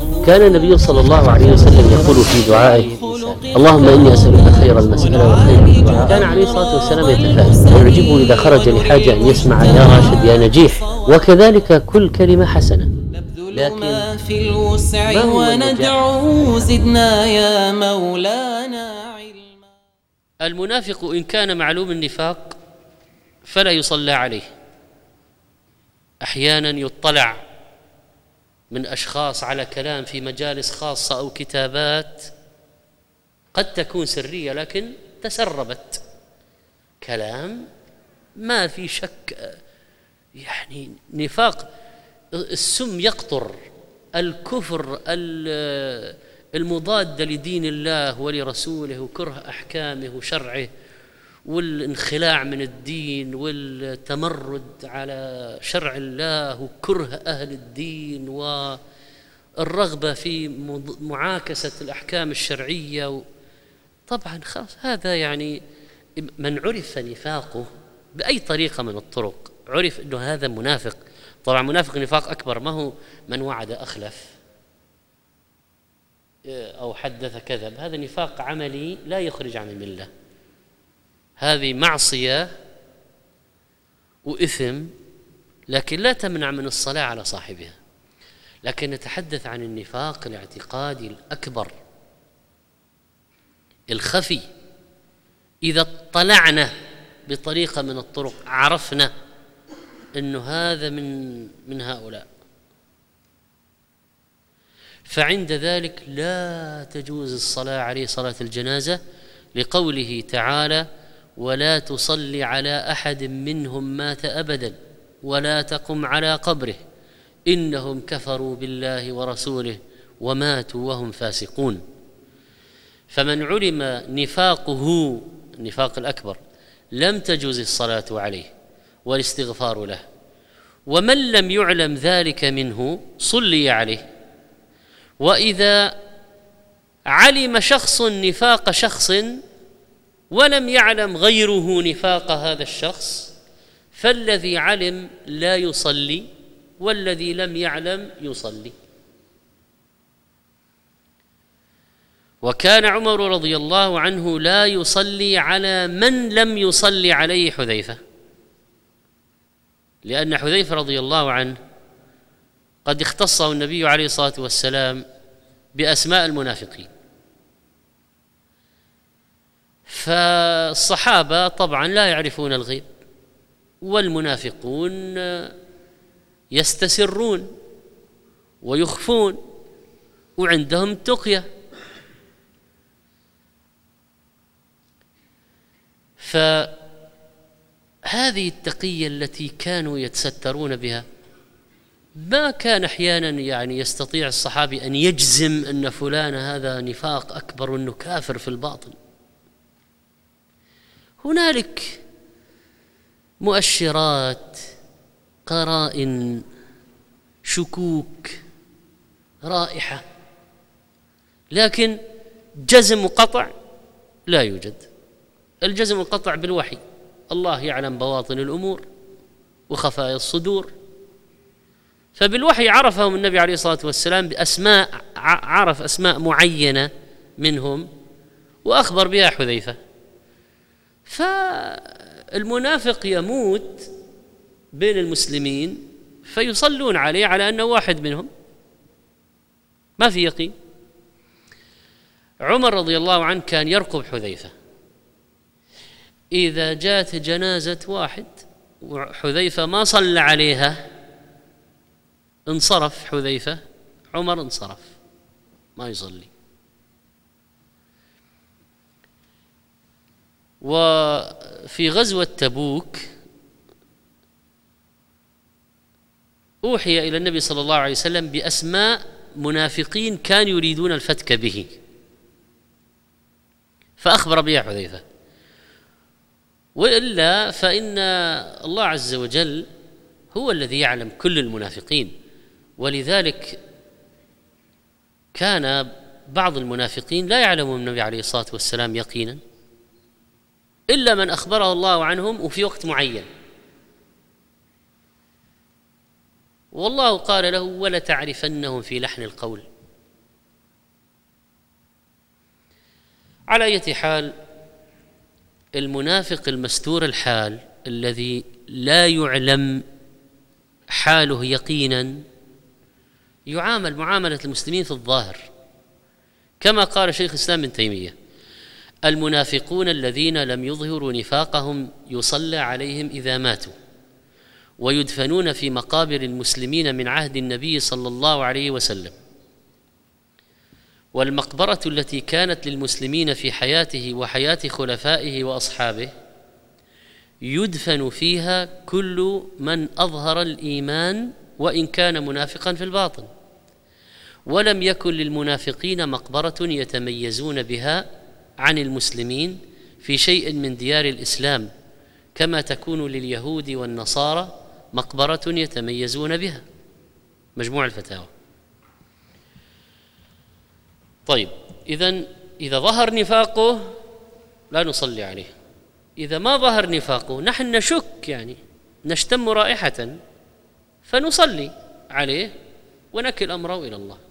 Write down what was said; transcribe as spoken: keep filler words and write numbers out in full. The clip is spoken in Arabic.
كان النبي صلى الله عليه وسلم يقول في دعائه: اللهم إني أسألك خير المسألة وخير الدعاء. كان عليه الصلاة والسلام يتفائل ويعجبه إذا خرج لحاجة أن يسمع يا راشد يا نجيح، وكذلك كل كلمة حسنة. لكن ما في الوسع وندعو زدنا يا مولانا علما. المنافق إن كان معلوم النفاق فلا يصلى عليه. أحيانا يطلع من أشخاص على كلام في مجالس خاصة أو كتابات قد تكون سرية لكن تسربت كلام ما في شك، يعني نفاق، السم يقطر، الكفر المضاد لدين الله ولرسوله وكره أحكامه وشرعه والانخلاع من الدين والتمرد على شرع الله وكره أهل الدين والرغبة في معاكسة الأحكام الشرعية. طبعا خلاص هذا يعني من عرف نفاقه بأي طريقة من الطرق عرف أنه هذا منافق. طبعا منافق نفاق أكبر ما هو من وعد أخلف أو حدث كذب، هذا نفاق عملي لا يخرج عن الملة، هذه معصية وإثم لكن لا تمنع من الصلاة على صاحبها. لكن نتحدث عن النفاق الاعتقادي الأكبر الخفي، إذا اطلعنا بطريقة من الطرق عرفنا أنه هذا من من هؤلاء، فعند ذلك لا تجوز الصلاة عليه صلاة الجنازة، لقوله تعالى: ولا تصلي على أحد منهم مات أبدا ولا تقم على قبره إنهم كفروا بالله ورسوله وماتوا وهم فاسقون. فمن علم نفاقه النفاق الأكبر لم تجوز الصلاة عليه والاستغفار له، ومن لم يعلم ذلك منه صلي عليه. وإذا علم شخص نفاق شخص ولم يعلم غيره نفاق هذا الشخص فالذي علم لا يصلي والذي لم يعلم يصلي. وكان عمر رضي الله عنه لا يصلي على من لم يصلي عليه حذيفة، لأن حذيفة رضي الله عنه قد اختصه النبي عليه الصلاة والسلام بأسماء المنافقين، فالصحابة طبعا لا يعرفون الغيب والمنافقون يستسرون ويخفون وعندهم تقية، فهذه التقية التي كانوا يتسترون بها ما كان أحيانا يعني يستطيع الصحابي أن يجزم أن فلان هذا نفاق أكبر وأنه كافر في الباطن. هنالك مؤشرات، قرائن، شكوك، رائحة، لكن جزم وقطع لا يوجد. الجزم والقطع بالوحي، الله يعلم بواطن الأمور وخفايا الصدور، فبالوحي عرفهم النبي عليه الصلاة والسلام بأسماء، عرف أسماء معينة منهم وأخبر بها حذيفة. فالمنافق يموت بين المسلمين فيصلون عليه على أنه واحد منهم، ما في يقين. عمر رضي الله عنه كان يرقب حذيفة، إذا جاءت جنازة واحد وحذيفة ما صلى عليها انصرف حذيفة، عمر انصرف ما يصلي. وفي غزوة تبوك أوحي إلى النبي صلى الله عليه وسلم بأسماء منافقين كانوا يريدون الفتك به، فأخبر بها حذيفة. وإلا فإن الله عز وجل هو الذي يعلم كل المنافقين، ولذلك كان بعض المنافقين لا يعلمهم النبي عليه الصلاة والسلام يقينا إلا من أخبره الله عنهم وفي وقت معين، والله قال له: ولتعرفنهم في لحن القول على أي حال، المنافق المستور الحال الذي لا يعلم حاله يقينا يعامل معاملة المسلمين في الظاهر، كما قال شيخ الإسلام ابن تيمية: المنافقون الذين لم يظهروا نفاقهم يصلى عليهم إذا ماتوا ويدفنون في مقابر المسلمين من عهد النبي صلى الله عليه وسلم، والمقبرة التي كانت للمسلمين في حياته وحياة خلفائه وأصحابه يدفن فيها كل من أظهر الإيمان وإن كان منافقا في الباطن، ولم يكن للمنافقين مقبرة يتميزون بها عن المسلمين في شيء من ديار الإسلام، كما تكون لليهود والنصارى مقبرة يتميزون بها. مجموع الفتاوى. طيب، إذن إذا ظهر نفاقه لا نصلي عليه، إذا ما ظهر نفاقه نحن نشك، يعني نشتم رائحة، فنصلي عليه ونكل أمره إلى الله.